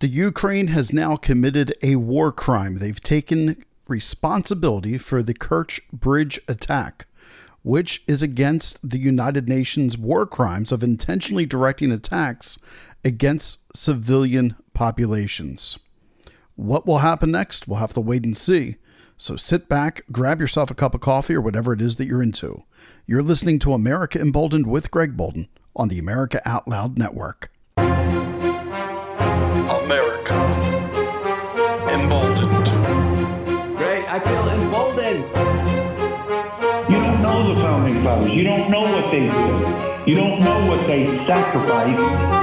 The Ukraine has now committed a war crime. They've taken responsibility for the Kerch Bridge attack, which is against the United Nations war crimes of intentionally directing attacks against civilian populations. What will happen next? We'll have to wait and see. So sit back, grab yourself a cup of coffee or whatever it is that you're into. You're listening to America Emboldened with Greg Bolden on the America Out Loud Network. America Emboldened. Great, I feel emboldened. You don't know the founding fathers. You don't know what they did. You don't know what they sacrificed.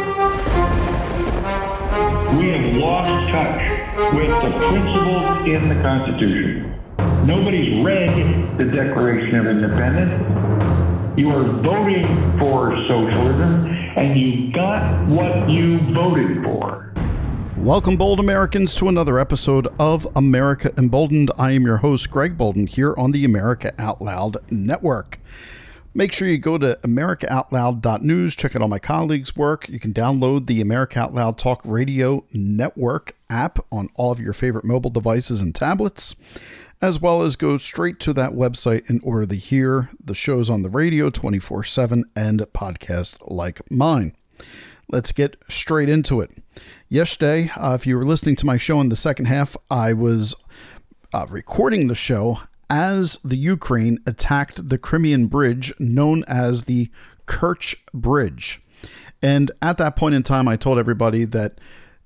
We have lost touch with the principles in the Constitution. Nobody's read the Declaration of Independence. You are voting for socialism, and you got what you voted for. Welcome, bold Americans, to another episode of America Emboldened. I am your host, Greg Bolden, here on the America Out Loud Network. Make sure you go to americaoutloud.news, check out all my colleagues' work. You can download the America Out Loud Talk Radio Network app on all of your favorite mobile devices and tablets, as well as go straight to that website in order to hear the shows on the radio 24/7 and podcasts like mine. Let's get straight into it. Yesterday, if you were listening to my show in the second half, I was recording the show as the Ukraine attacked the Crimean bridge known as the Kerch Bridge. And at that point in time, I told everybody that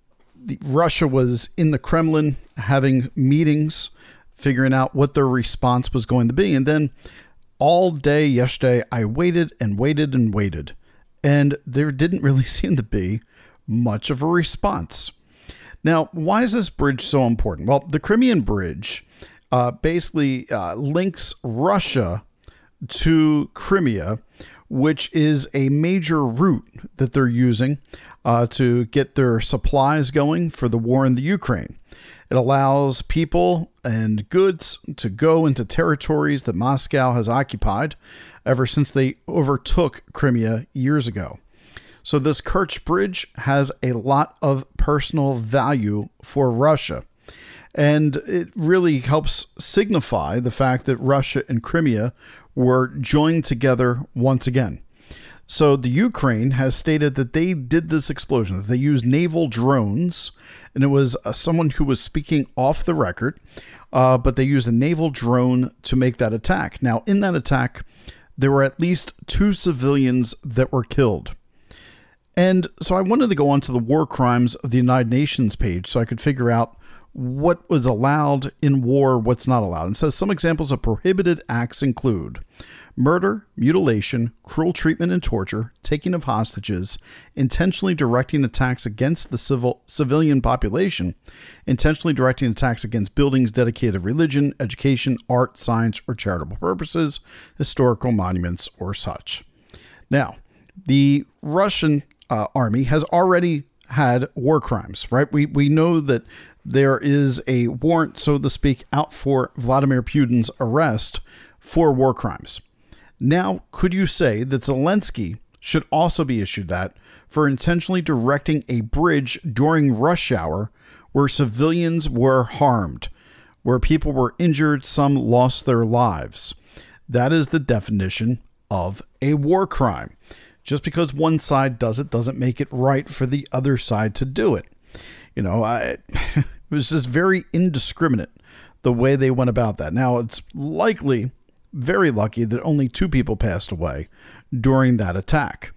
Russia was in the Kremlin having meetings, figuring out what their response was going to be. And then all day yesterday, I waited and waited and waited. And there didn't really seem to be much of a response. Now, why is this bridge so important? Well, the Crimean Bridge basically links Russia to Crimea, which is a major route that they're using to get their supplies going for the war in the Ukraine. It allows people and goods to go into territories that Moscow has occupied ever since they overtook Crimea years ago. So this Kerch Bridge has a lot of personal value for Russia. And it really helps signify the fact that Russia and Crimea were joined together once again. So the Ukraine has stated that they did this explosion, that they used naval drones, and it was someone who was speaking off the record, but they used a naval drone to make that attack. Now, in that attack, there were at least 2 civilians that were killed. And so I wanted to go onto the war crimes of the United Nations page so I could figure out what was allowed in war, what's not allowed. And it says some examples of prohibited acts include murder, mutilation, cruel treatment and torture, taking of hostages, intentionally directing attacks against the civilian population, intentionally directing attacks against buildings dedicated to religion, education, art, science, or charitable purposes, historical monuments, or such. Now, the Russian army has already had war crimes, right? We know that there is a warrant, so to speak, out for Vladimir Putin's arrest for war crimes. Now, could you say that Zelensky should also be issued that for intentionally directing a bridge during rush hour where civilians were harmed, where people were injured, some lost their lives? That is the definition of a war crime. Just because one side does it doesn't make it right for the other side to do it. You know, it was just very indiscriminate the way they went about that. Now, it's likely, very lucky, that only 2 people passed away during that attack.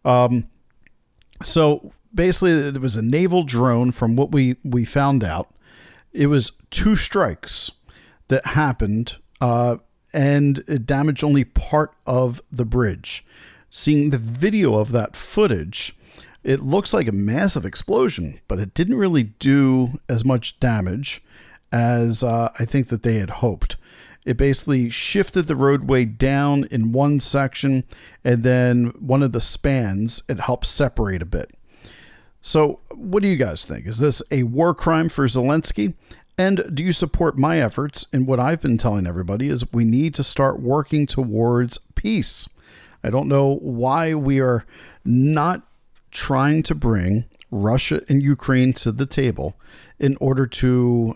So basically, there was a naval drone from what we found out. It was 2 strikes that happened, and it damaged only part of the bridge. Seeing the video of that footage, it looks like a massive explosion, but it didn't really do as much damage as I think that they had hoped. It basically shifted the roadway down in one section, and then one of the spans, it helped separate a bit. So what do you guys think? Is this a war crime for Zelensky? And do you support my efforts in what I've been telling everybody is we need to start working towards peace? I don't know why we are not trying to bring Russia and Ukraine to the table in order to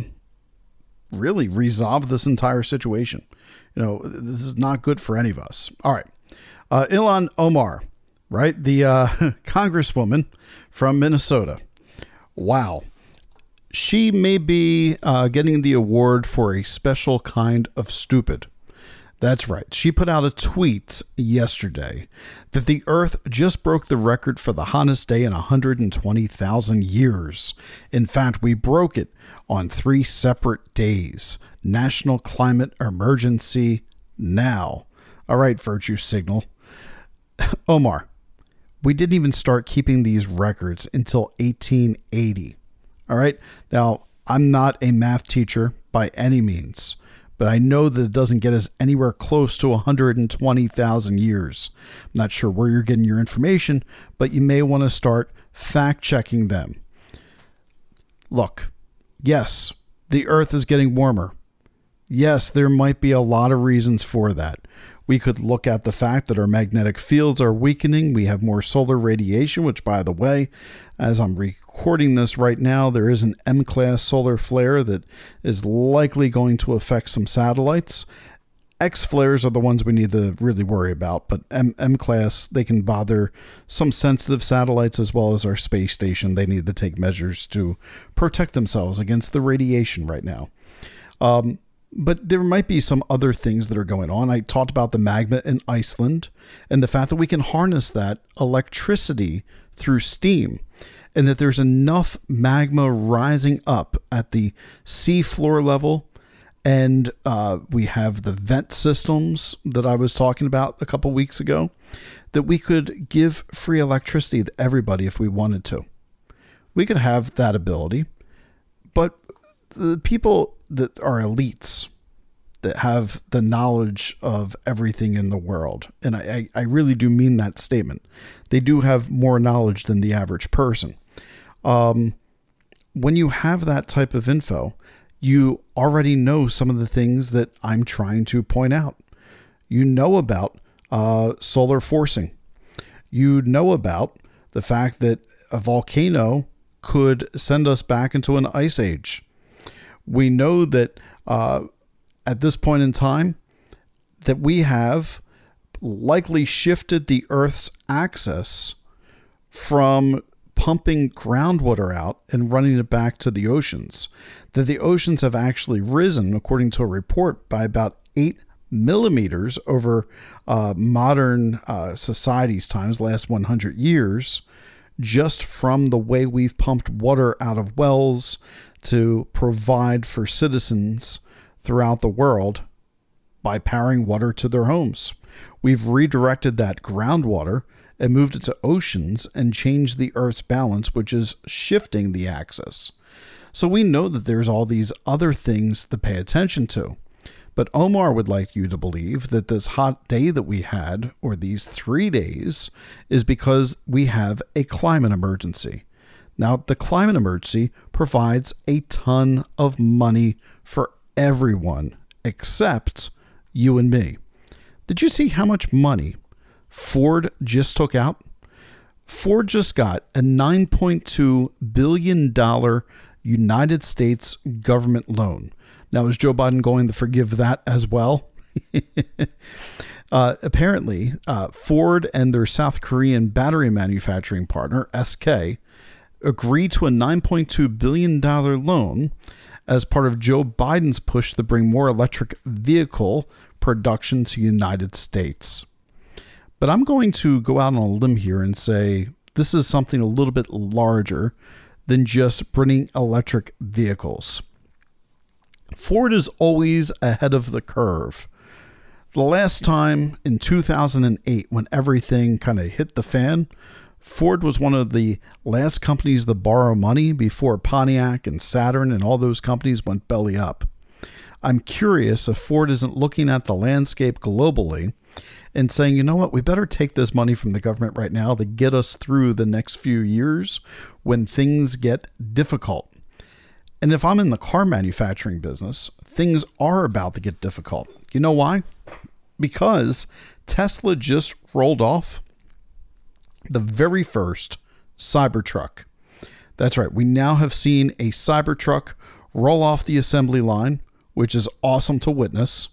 really resolve this entire situation. This is not good for any of us. All right. Ilhan Omar, right? The congresswoman from Minnesota. Wow. She may be getting the award for a special kind of stupid. That's right. She put out a tweet yesterday that the Earth just broke the record for the hottest day in 120,000 years. In fact, we broke it on 3 separate days. National climate emergency now. All right, virtue signal. Omar, we didn't even start keeping these records until 1880. All right. Now, I'm not a math teacher by any means, but I know that it doesn't get us anywhere close to 120,000 years. I'm not sure where you're getting your information, but you may want to start fact checking them. Look, yes, the Earth is getting warmer. Yes, there might be a lot of reasons for that. We could look at the fact that our magnetic fields are weakening. We have more solar radiation, which, by the way, as I'm recording this right now, there is an M-class solar flare that is likely going to affect some satellites. X flares are the ones we need to really worry about, but M-class, they can bother some sensitive satellites as well as our space station. They need to take measures to protect themselves against the radiation right now. But there might be some other things that are going on. I talked about the magma in Iceland and the fact that we can harness that electricity through steam, and that there's enough magma rising up at the sea floor level. And we have the vent systems that I was talking about a couple weeks ago, that we could give free electricity to everybody if we wanted to. We could have that ability, but the people that are elites, that have the knowledge of everything in the world, and I really do mean that statement, they do have more knowledge than the average person. When you have that type of info, you already know some of the things that I'm trying to point out. You know about solar forcing. You know about the fact that a volcano could send us back into an ice age. We know that at this point in time, that we have likely shifted the Earth's axis from pumping groundwater out and running it back to the oceans, that the oceans have actually risen, according to a report, by about 8 millimeters over modern society's times, last 100 years, just from the way we've pumped water out of wells to provide for citizens throughout the world by powering water to their homes. We've redirected that groundwater and moved it to oceans and changed the Earth's balance, which is shifting the axis. So we know that there's all these other things to pay attention to. But Omar would like you to believe that this hot day that we had, or these 3 days, is because we have a climate emergency. Now, the climate emergency provides a ton of money for everyone except you and me. Did you see how much money Ford just took out? Ford just got a $9.2 billion United States government loan. Now, is Joe Biden going to forgive that as well? Apparently, Ford and their South Korean battery manufacturing partner, SK, agreed to a $9.2 billion loan as part of Joe Biden's push to bring more electric vehicle production to the United States. But I'm going to go out on a limb here and say this is something a little bit larger than just bringing electric vehicles. Ford is always ahead of the curve. The last time in 2008, when everything kind of hit the fan, Ford was one of the last companies to borrow money before Pontiac and Saturn and all those companies went belly up. I'm curious if Ford isn't looking at the landscape globally and saying, you know what, we better take this money from the government right now to get us through the next few years when things get difficult. And if I'm in the car manufacturing business, things are about to get difficult. You know why? Because Tesla just rolled off the very first Cybertruck. That's right. We now have seen a Cybertruck roll off the assembly line, which is awesome to witness.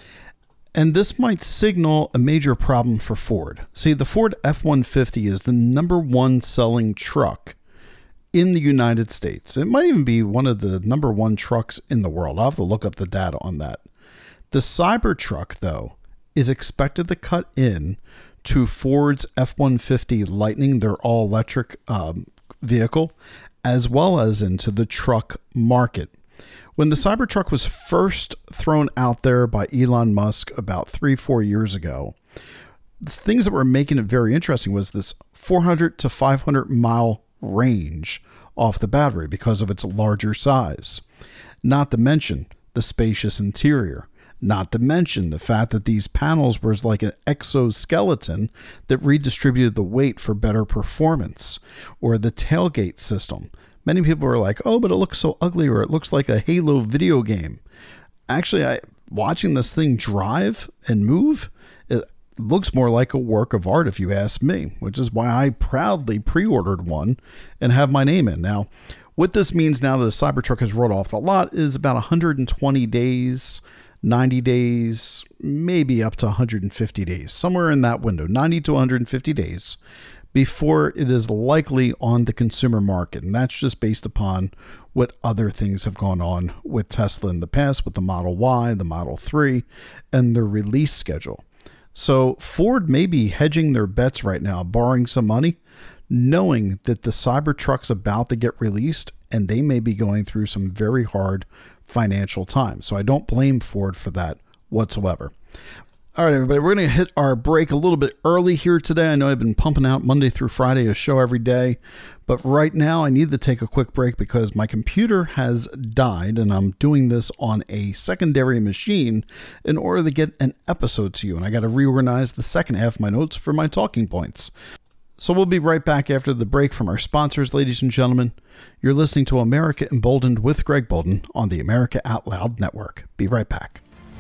And this might signal a major problem for Ford. See, the Ford F-150 is the number one selling truck in the United States. It might even be one of the number one trucks in the world. I'll have to look up the data on that. The Cybertruck, though, is expected to cut in to Ford's F-150 Lightning, their all-electric vehicle, as well as into the truck market. When the Cybertruck was first thrown out there by Elon Musk about 3-4 years ago, the things that were making it very interesting was this 400 to 500 mile range off the battery because of its larger size. Not to mention the spacious interior. Not to mention the fact that these panels were like an exoskeleton that redistributed the weight for better performance, or the tailgate system. Many people are like, oh, but it looks so ugly, or it looks like a Halo video game. Actually, watching this thing drive and move, it looks more like a work of art, if you ask me, which is why I proudly pre-ordered one and have my name in. Now, what this means now that the Cybertruck has rolled off the lot is about 120 days, 90 days, maybe up to 150 days, somewhere in that window, 90 to 150 days, before it is likely on the consumer market. And that's just based upon what other things have gone on with Tesla in the past, with the Model Y, the Model 3, and their release schedule. So Ford may be hedging their bets right now, borrowing some money, knowing that the Cybertruck's about to get released, and they may be going through some very hard financial times. So I don't blame Ford for that whatsoever. All right, everybody, we're going to hit our break a little bit early here today. I know I've been pumping out Monday through Friday a show every day, but right now I need to take a quick break because my computer has died, and I'm doing this on a secondary machine in order to get an episode to you, and I got to reorganize the second half of my notes for my talking points. So we'll be right back after the break from our sponsors, ladies and gentlemen. You're listening to America Emboldened with Greg Bolden on the America Out Loud Network. Be right back.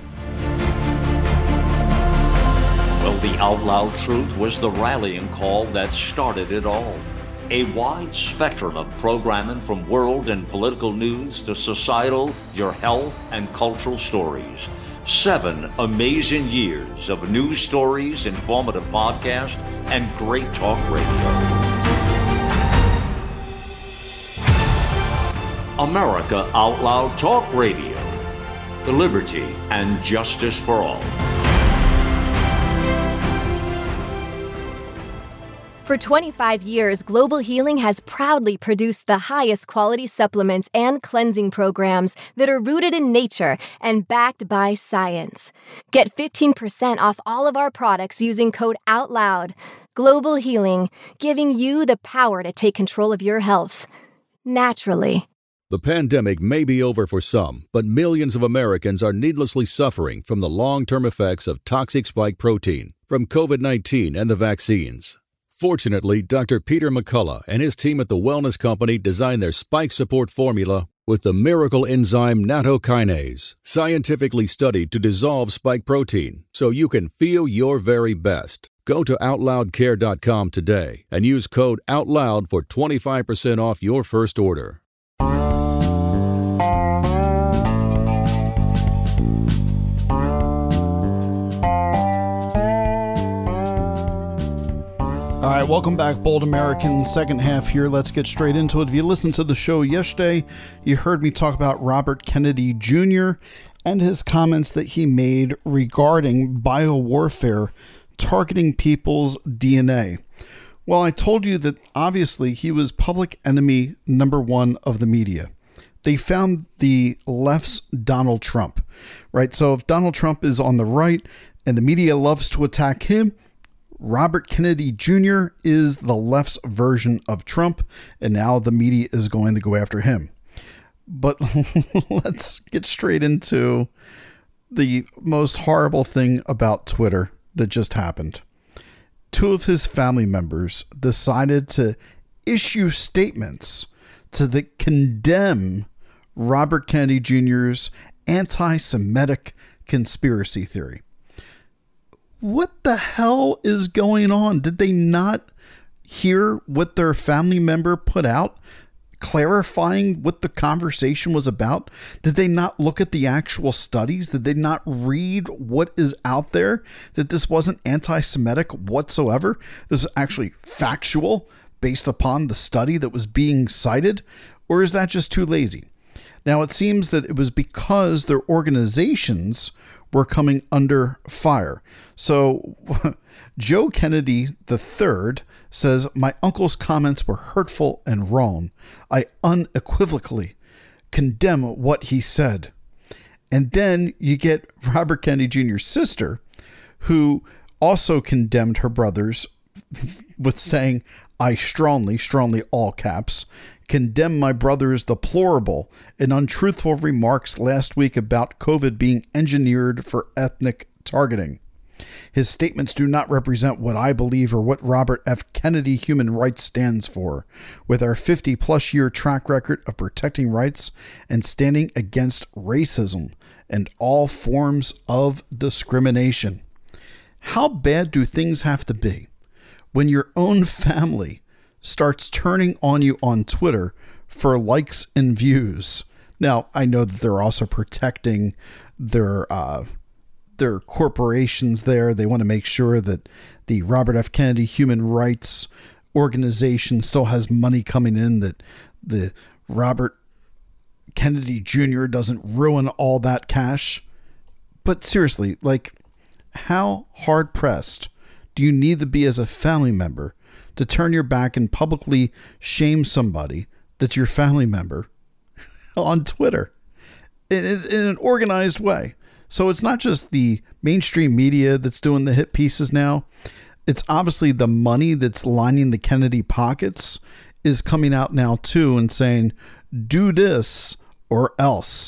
Well, the Out Loud Truth was the rallying call that started it all. A wide spectrum of programming from world and political news to societal, your health, and cultural stories. 7 amazing years of news stories, informative podcasts, and great talk radio. America Out Loud Talk Radio. The liberty and justice for all. For 25 years, Global Healing has proudly produced the highest quality supplements and cleansing programs that are rooted in nature and backed by science. Get 15% off all of our products using code OUTLOUD. Global Healing, giving you the power to take control of your health naturally. The pandemic may be over for some, but millions of Americans are needlessly suffering from the long-term effects of toxic spike protein from COVID-19 and the vaccines. Fortunately, Dr. Peter McCullough and his team at the Wellness Company designed their spike support formula with the miracle enzyme nattokinase, scientifically studied to dissolve spike protein so you can feel your very best. Go to OutLoudCare.com today and use code OUTLOUD for 25% off your first order. All right, welcome back, Bold Americans. Second half here. Let's get straight into it. If you listened to the show yesterday, you heard me talk about Robert Kennedy Jr. and his comments that he made regarding biowarfare targeting people's DNA. Well, I told you that obviously he was public enemy number one of the media. They found the left's Donald Trump, right? So if Donald Trump is on the right and the media loves to attack him, Robert Kennedy Jr. is the left's version of Trump, and now the media is going to go after him. But let's get straight into the most horrible thing about Twitter that just happened. 2 of his family members decided to issue statements to condemn Robert Kennedy Jr.'s anti-Semitic conspiracy theory. What the hell is going on? Did they not hear what their family member put out, clarifying what the conversation was about? Did they not look at the actual studies? Did they not read what is out there? That this wasn't anti-Semitic whatsoever? This was actually factual based upon the study that was being cited? Or is that just too lazy? Now, it seems that it was because their organizations were coming under fire. So Joe Kennedy III says, my uncle's comments were hurtful and wrong. I unequivocally condemn what he said. And then you get Robert Kennedy Jr.'s sister, who also condemned her brothers with saying, I strongly, all caps, condemn my brother's deplorable and untruthful remarks last week about COVID being engineered for ethnic targeting. His statements do not represent what I believe or what Robert F. Kennedy Human Rights stands for. With our 50-plus year track record of protecting rights and standing against racism and all forms of discrimination. How bad do things have to be when your own family starts turning on you on Twitter for likes and views? Now, I know that they're also protecting their corporations there. They want to make sure that the Robert F. Kennedy Human Rights Organization still has money coming in, that the Robert Kennedy Jr. doesn't ruin all that cash. But seriously, like, how hard-pressed do you need to be as a family member to turn your back and publicly shame somebody that's your family member on Twitter in an organized way? So it's not just the mainstream media that's doing the hit pieces now. It's obviously the money that's lining the Kennedy pockets is coming out now too and saying, do this or else.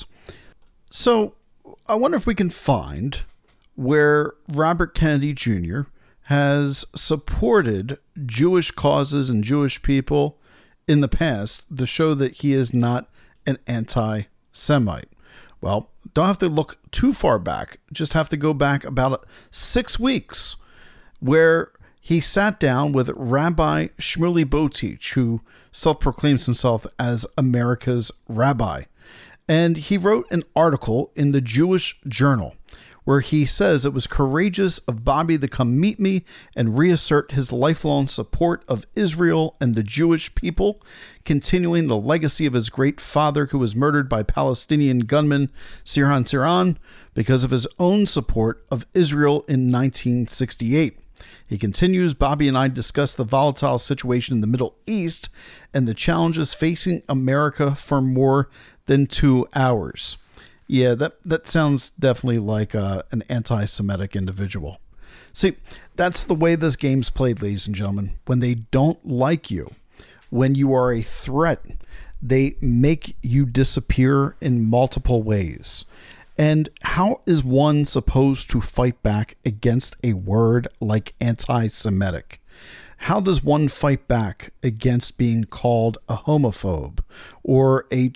So I wonder if we can find where Robert Kennedy Jr. has supported Jewish causes and Jewish people in the past to show that he is not an anti-Semite. Well, don't have to look too far back. Just have to go back about 6 weeks where he sat down with Rabbi Shmuley Boteach, who self-proclaims himself as America's rabbi. And he wrote an article in the Jewish Journal where he says it was courageous of Bobby to come meet me and reassert his lifelong support of Israel and the Jewish people, continuing the legacy of his great father who was murdered by Palestinian gunman Sirhan Sirhan because of his own support of Israel in 1968. He continues, Bobby and I discuss the volatile situation in the Middle East and the challenges facing America for more than 2 hours. Yeah, that sounds definitely like an anti-Semitic individual. See, that's the way this game's played, ladies and gentlemen. When they don't like you, when you are a threat, they make you disappear in multiple ways. And how is one supposed to fight back against a word like anti-Semitic? How does one fight back against being called a homophobe or a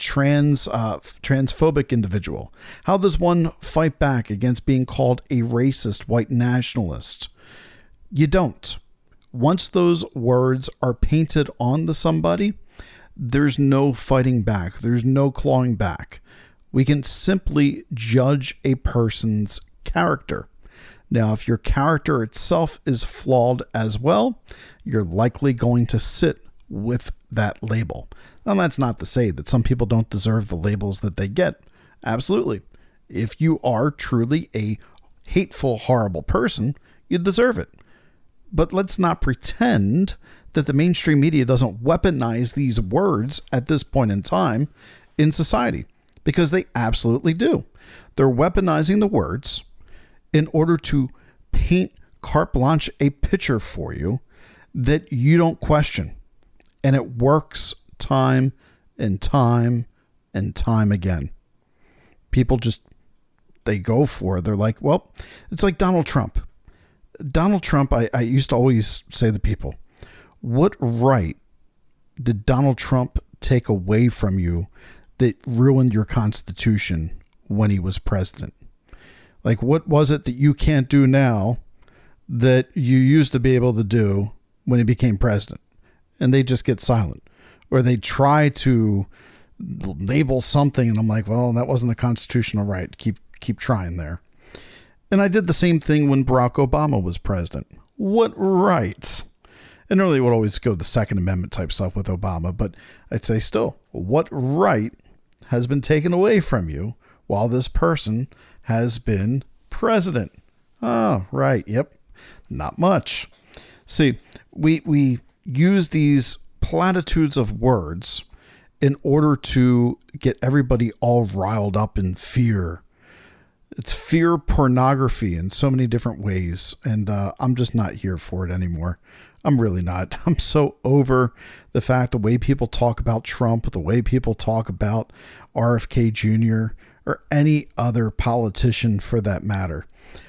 transphobic individual? How does one fight back against being called a racist white nationalist? You don't. Once those words are painted onto somebody, there's no fighting back. There's no clawing back. We can simply judge a person's character. Now, if your character itself is flawed as well, you're likely going to sit with that label. Now, that's not to say that some people don't deserve the labels that they get. Absolutely. If you are truly a hateful, horrible person, you deserve it. But let's not pretend that the mainstream media doesn't weaponize these words at this point in time in society, because they absolutely do. They're weaponizing the words in order to paint carte blanche a picture for you that you don't question. And it works time and time and time again. People just, they go for it. They're like, well, it's like Donald Trump. Donald Trump, I used to always say to people, what right did Donald Trump take away from you that ruined your Constitution when he was president? Like, what was it that you can't do now that you used to be able to do when he became president? and they just get silent, or they try to label something, and I'm like, well, that wasn't a constitutional right. Keep trying there. And I did the same thing when Barack Obama was president. What rights? And normally it would always go the Second Amendment type stuff with Obama, but I'd say still, what right has been taken away from you while this person has been president? Oh, right. Yep. Not much. See, we use these platitudes of words in order to get everybody all riled up in fear. It's fear pornography in so many different ways, and I'm just not here for it anymore. I'm really not. I'm so over the fact, the way people talk about Trump, the way people talk about RFK Jr., or any other politician for that matter.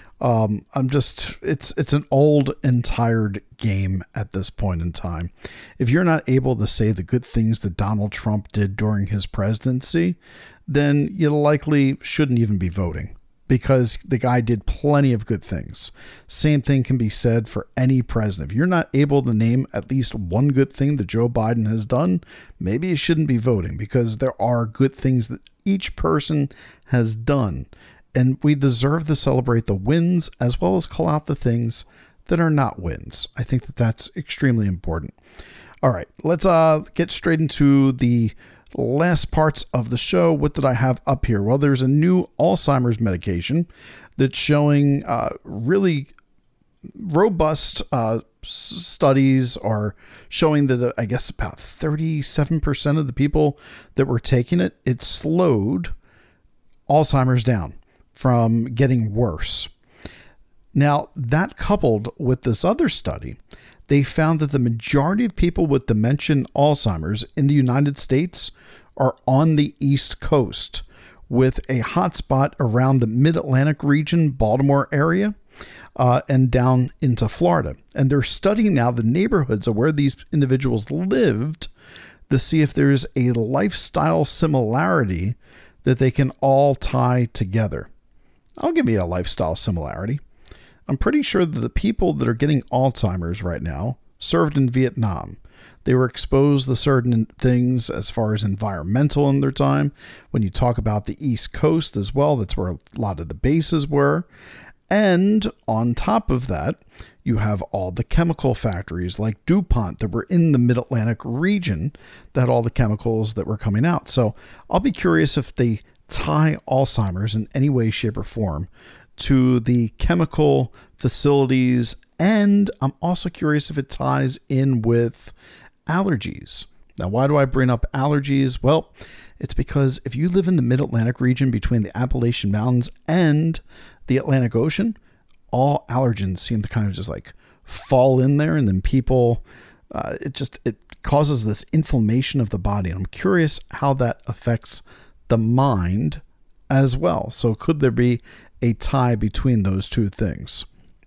It's an old and tired game at this point in time. If you're not able to say the good things that Donald Trump did during his presidency, then you likely shouldn't even be voting, because the guy did plenty of good things. Same thing can be said for any president. If you're not able to name at least one good thing that Joe Biden has done, maybe you shouldn't be voting, because there are good things that each person has done. And we deserve to celebrate the wins as well as call out the things that are not wins. I think that that's extremely important. All right, let's get straight into the last parts of the show. What did I have up here? Well, there's a new Alzheimer's medication that's showing really robust studies are showing that I guess about 37% of the people that were taking it, it slowed Alzheimer's down from getting worse. Now, that coupled with this other study, they found that the majority of people with dementia and Alzheimer's in the United States are on the East Coast, with a hotspot around the Mid-Atlantic region, Baltimore area, and down into Florida. And they're studying now the neighborhoods of where these individuals lived to see if there's a lifestyle similarity that they can all tie together. I'll give you a lifestyle similarity. I'm pretty sure that the people that are getting Alzheimer's right now served in Vietnam. They were exposed to certain things as far as environmental in their time. When you talk about the East Coast as well, that's where a lot of the bases were. And on top of that, you have all the chemical factories like DuPont that were in the Mid-Atlantic region that had all the chemicals that were coming out. So I'll be curious if they tie Alzheimer's in any way, shape, or form to the chemical facilities. And I'm also curious if it ties in with allergies. Now, why do I bring up allergies? Well, it's because if you live in the Mid-Atlantic region between the Appalachian Mountains and the Atlantic Ocean, all allergens seem to kind of just like fall in there, and then people, it causes this inflammation of the body. And I'm curious how that affects the mind as well. So could there be a tie between those two things?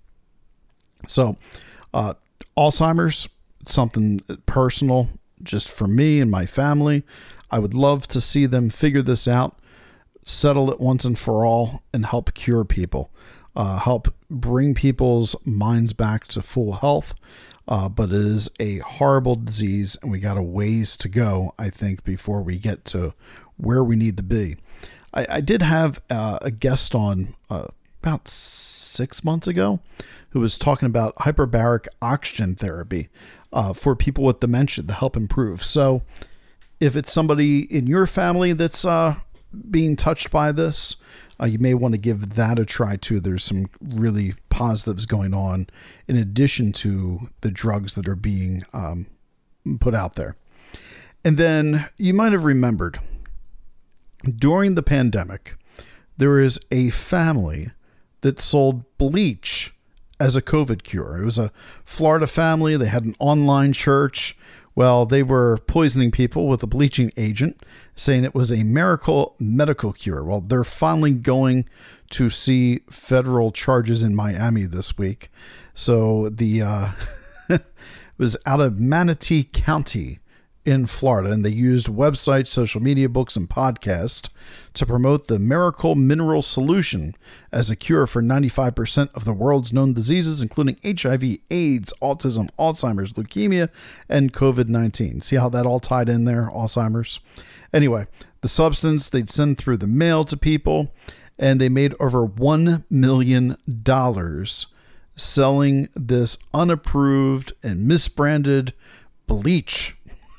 So Alzheimer's, something personal just for me and my family. I would love to see them figure this out, settle it once and for all, and help cure people, help bring people's minds back to full health. But it is a horrible disease, and we got a ways to go, I think, before we get to where we need to be. I did have a guest on about 6 months ago who was talking about hyperbaric oxygen therapy for people with dementia to help improve. So if it's somebody in your family that's being touched by this, you may want to give that a try too. There's some really positives going on in addition to the drugs that are being put out there. And then you might have remembered during the pandemic, there is a family that sold bleach as a COVID cure. It was a Florida family. They had an online church. Well, they were poisoning people with a bleaching agent, saying it was a miracle medical cure. Well, they're finally going to see federal charges in Miami this week. So the it was out of Manatee County in Florida, and they used websites, social media, books, and podcasts to promote the miracle mineral solution as a cure for 95% of the world's known diseases, including HIV, AIDS, autism, Alzheimer's, leukemia, and COVID-19. See how that all tied in there, Alzheimer's? Anyway, the substance they'd send through the mail to people, and they made over $1 million selling this unapproved and misbranded bleach.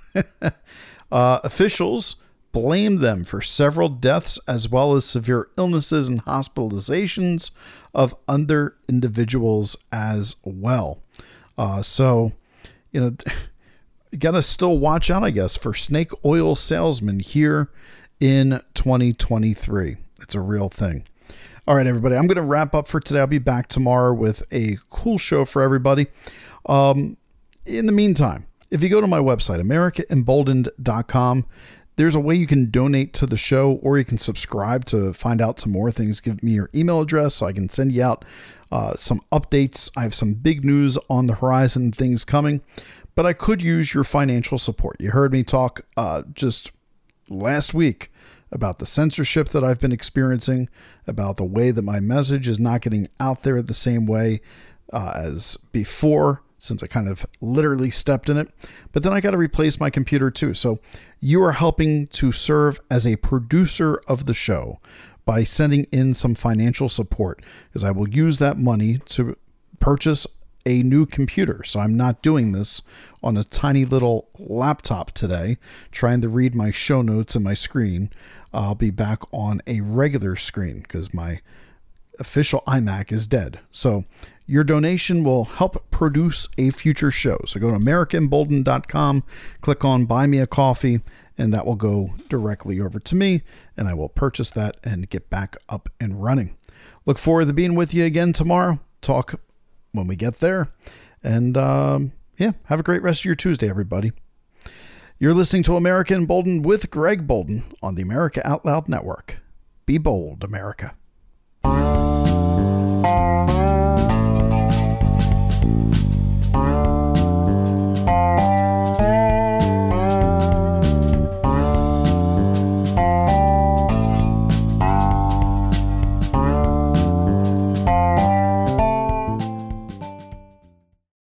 Officials blamed them for several deaths as well as severe illnesses and hospitalizations of other individuals as well. So, you got to still watch out, I guess, for snake oil salesmen here in 2023. It's a real thing. All right, everybody, I'm going to wrap up for today. I'll be back tomorrow with a cool show for everybody. In the meantime, if you go to my website, AmericaEmboldened.com, there's a way you can donate to the show, or you can subscribe to find out some more things. Give me your email address so I can send you out some updates. I have some big news on the horizon, things coming, but I could use your financial support. You heard me talk just last week about the censorship that I've been experiencing, about the way that my message is not getting out there the same way as before, since I kind of literally stepped in it. But then I got to replace my computer too. So you are helping to serve as a producer of the show by sending in some financial support, because I will use that money to purchase a new computer. So I'm not doing this on a tiny little laptop today, trying to read my show notes and my screen. I'll be back on a regular screen because my official iMac is dead. So your donation will help produce a future show. So go to AmericaEmboldened.com, click on Buy Me a Coffee, and that will go directly over to me, and I will purchase that and get back up and running. Look forward to being with you again tomorrow. Talk when we get there. And have a great rest of your Tuesday, everybody. You're listening to America Emboldened with Greg Bolden on the America Out Loud Network. Be bold, America.